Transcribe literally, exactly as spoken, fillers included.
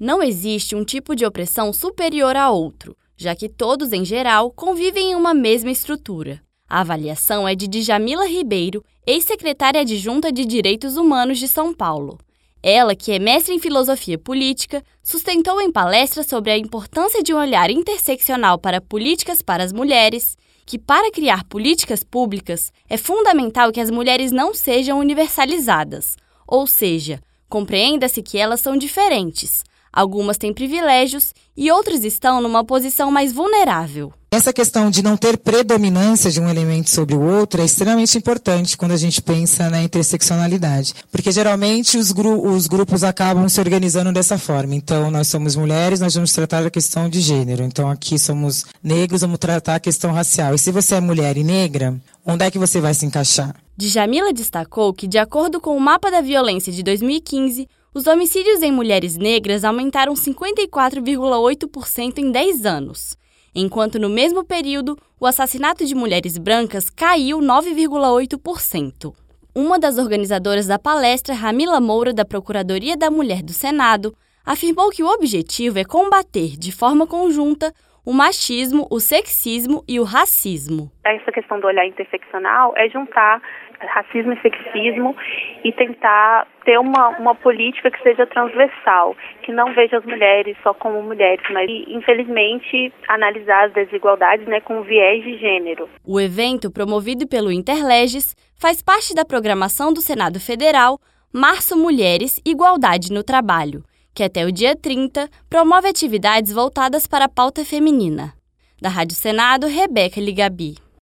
Não existe um tipo de opressão superior a outro, já que todos, em geral, convivem em uma mesma estrutura. A avaliação é de Djamila Ribeiro, ex-secretária adjunta de Direitos Humanos de São Paulo. Ela, que é mestre em filosofia política, sustentou em palestra sobre a importância de um olhar interseccional para políticas para as mulheres, que para criar políticas públicas é fundamental que as mulheres não sejam universalizadas, ou seja, compreenda-se que elas são diferentes. Algumas têm privilégios e outras estão numa posição mais vulnerável. Essa questão de não ter predominância de um elemento sobre o outro é extremamente importante quando a gente pensa na interseccionalidade. Porque geralmente os, gru- os grupos acabam se organizando dessa forma. Então, nós somos mulheres, nós vamos tratar a questão de gênero. Então, aqui somos negros, vamos tratar a questão racial. E se você é mulher e negra, onde é que você vai se encaixar? Djamila destacou que, de acordo com o Mapa da Violência de dois mil e quinze, os homicídios em mulheres negras aumentaram cinquenta e quatro vírgula oito por cento em dez anos, enquanto no mesmo período o assassinato de mulheres brancas caiu nove vírgula oito por cento. Uma das organizadoras da palestra, Ramila Moura, da Procuradoria da Mulher do Senado, afirmou que o objetivo é combater, de forma conjunta, o machismo, o sexismo e o racismo. Essa questão do olhar interseccional é juntar racismo e sexismo e tentar ter uma, uma política que seja transversal, que não veja as mulheres só como mulheres, mas, infelizmente, analisar as desigualdades, né, com viés de gênero. O evento, promovido pelo Interleges, faz parte da programação do Senado Federal Março Mulheres – Igualdade no Trabalho, que até o dia trinta promove atividades voltadas para a pauta feminina. Da Rádio Senado, Rebeca Ligabi.